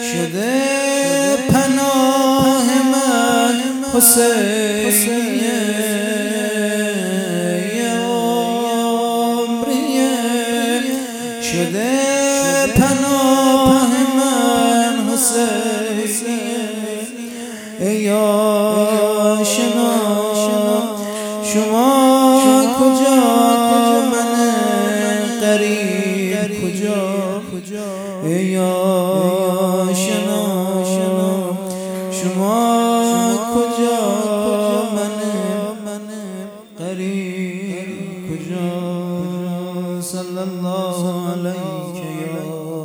شده پناه من حسینیه عمریه شده پناه من حسینیه ای آشنا شما کجا من غریب کجا ای آشنا شما کجا من غریب کجا صلی الله علیک یا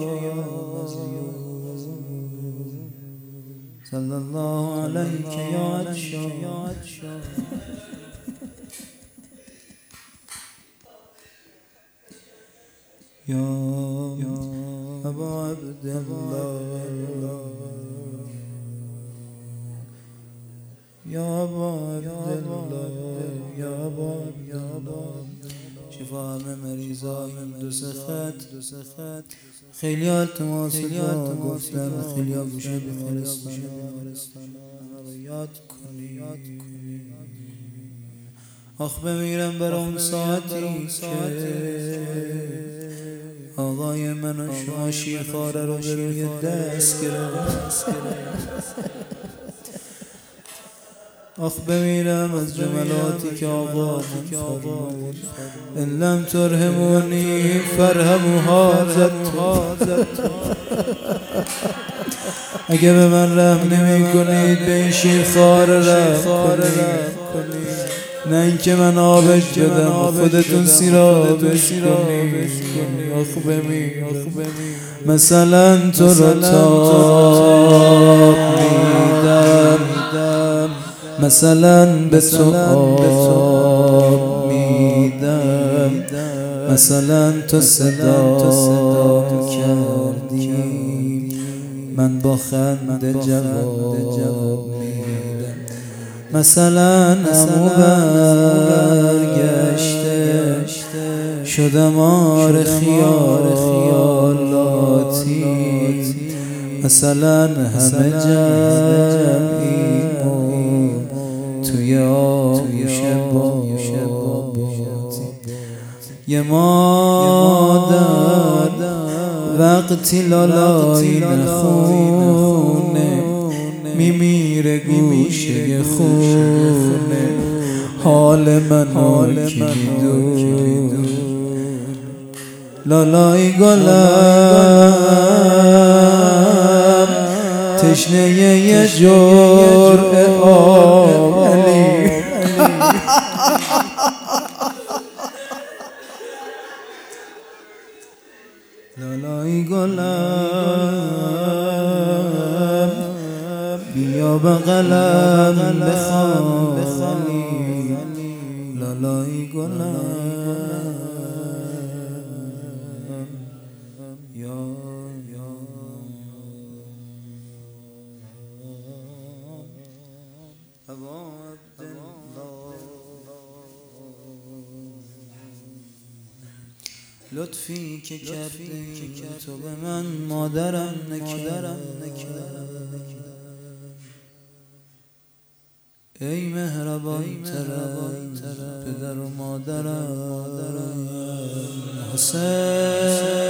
صلی الله علیک یا عطشان یا ابا عبدالله یا ابا عبدالله یا ابا عبدالله شفا همه مریضای دو سخت خیلی التماس دعا گفتن خیلی گوشه بیمارستان یاد کنی آخ بمیرم برام ساعتی که آقای من و شما شیرخواره رو به روی دست گرفت آخ بمیرم از جملاتی که آقا فرمود ان لم ترحمونی فرحموا هذا اگه به من رحم نمی کنید به این شیرخواره رحم کنید نه اینکه من آبش بدم خودتون سیرابش کنید آخ بمیرم مثلا تو رو تاب میدم مثلا به تو آب میدم مثلا تو صدا کردی من با خنده جواب میدم مثلا عمو برگشته شدم آر خیالاتی مثلا همه جمعیمون توی آغوش باباتی یه مادر وقتی لالایی نخونه میمیره گوشه خونه حال منو کی میدون لالای گلم تشنه یه جرعه آب علی لالای گلم بیا بغلم بخوانی لالای گلم لطفی که کردی تو به من مادرم نکرد ای مهربان تر پدر و مادرم حسین